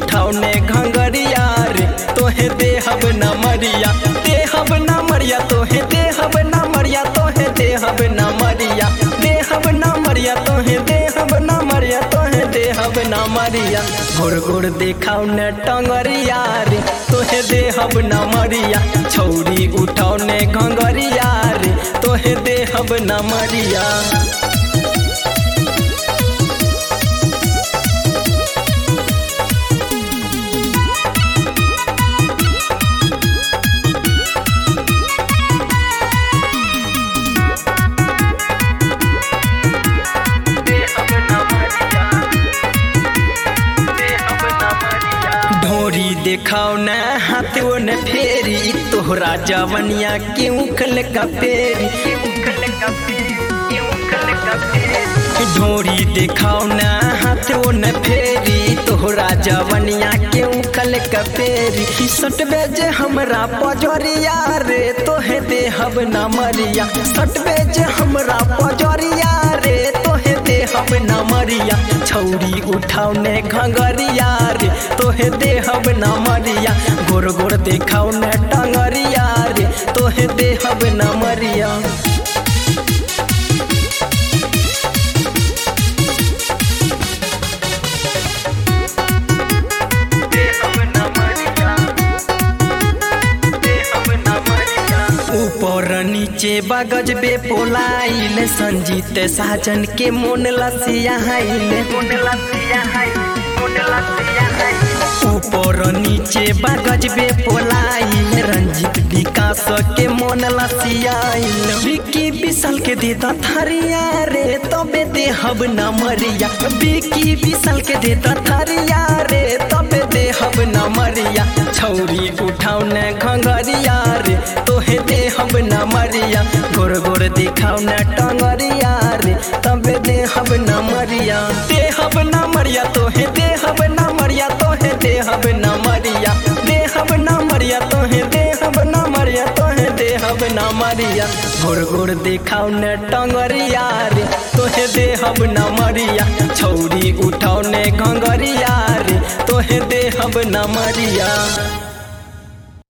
उठाउने घंगरिया रे तोहे देहब न मरिया, देहब न मरिया तोहे देहब न मरिया, तोहे देहब न मरिया, देहब न मरिया तोहे देहब न मरिया, तोहे देहब न मरिया। घोर घोर देखाओ न टंगरिया रे तोहे देहब न मरिया, छौरी उठाउने घंगरिया रे तोहे देहब न मरिया। ढोरी देखाओ न हाथों न फेरी तोहरा जवनिया के उखल का पेरी, ढोरी देखाओ न हाथों न फेरी तोहरा जवनिया के उखल का पेरी। सटबे जे हमरा पजरिया रे तोहे देहब न मरिया, सटबे जे हमरा पजरिया रे तोहे देहब न मरिया, छौरी उठाउने घंगरिया रे तोहे देहब न मरिया। गोर गोर देखाओ न टंगरिया रे तोहे देहब न मरिया। ऊपर नीचे बगज बे पोलाइल संजीत साजन के मोन लसिया ऊपर नीचे बगज बे पोलाइल रंजित विकास के मोन लसियाइल। विकी विशाल के देता थरिया रे तबे देहब न मरिया, विकी विशाल के देता थरिया रे तबे देहब न मरिया, छौरी उठाउने घंगरिया रे तोहे देहब न मरिया। गोर गोर दिखाओ न टंगरिया रे तबे देहब न मरिया, देहब न मरिया तोहे देहब न मरिया, तोहे देहब न मरिया, देहब न मरिया तोहे देहब न मरिया, तोहे देहब न मरिया। गोर गोर दिखाओ न टंगरिया रे तोहे देहब न मरिया, छौरी उठाउने घंगरिया रे तोहे देहब न मरिया।